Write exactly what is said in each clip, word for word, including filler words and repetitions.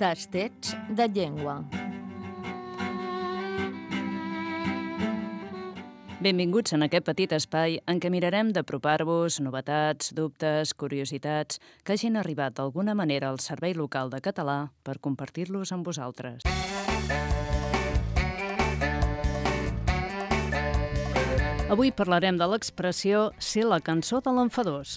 Tastets de llengua. Benvinguts en aquest petit espai en què mirarem d'apropar-vos novetats, dubtes, curiositats que hagin arribat d'alguna manera al Servei Local de Català per compartir-los amb vosaltres. Avui parlarem de l'expressió ser la cançó de l'enfadós.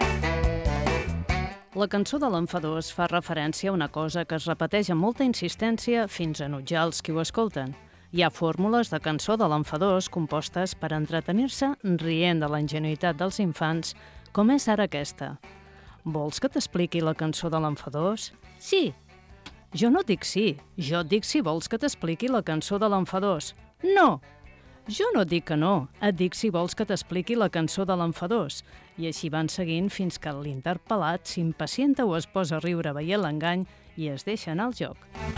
La cançó de l'enfadós fa referència a una cosa que es repeteix amb molta insistència fins a enutjar els qui ho escolten. Hi ha fórmules de cançó de l'enfadós compostes per entretenir-se rient de la ingenuïtat dels infants, com és ara aquesta. Vols que t'expliqui la cançó de l'enfadós? Sí. Jo no et dic sí, jo et dic si vols que t'expliqui la cançó de l'enfadós. No. Jo no et dic que no, et dic si vols que t'expliqui la cançó de l'enfadós. I així van seguint fins que l'interpel·lat s'impacienta o es posa a riure veient l'engany i es deixa anar al joc.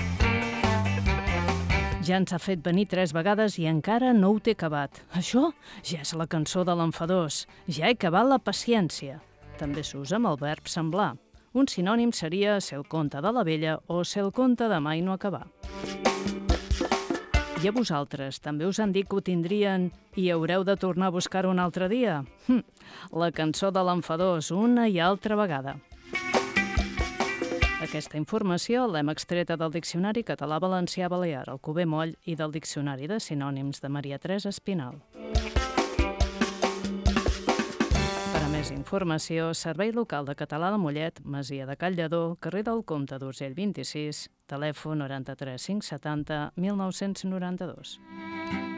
Ja ens ha fet venir tres vegades i encara no ho té acabat. Això ja és la cançó de l'enfadós. Ja he acabat la paciència. També s'usa amb el verb semblar. Un sinònim seria ser el conte de la vella o ser el conte de mai no acabar. I a vosaltres també us han dit que ho tindrien i haureu de tornar a buscar-ho un altre dia? Hm, la cançó de l'enfadós una i altra vegada. Aquesta informació l'hem extreta del Diccionari Català-Valencià-Balear, el Cuber Moll i del Diccionari de Sinònims de Maria Teresa Espinal. Per a més informació, Servei Local de Català de Mollet, Masia de Calldedó, carrer del Comte d'Urgell vint-i-sis, telèfon noranta-tres cinc setanta mil nou-cents noranta-dos.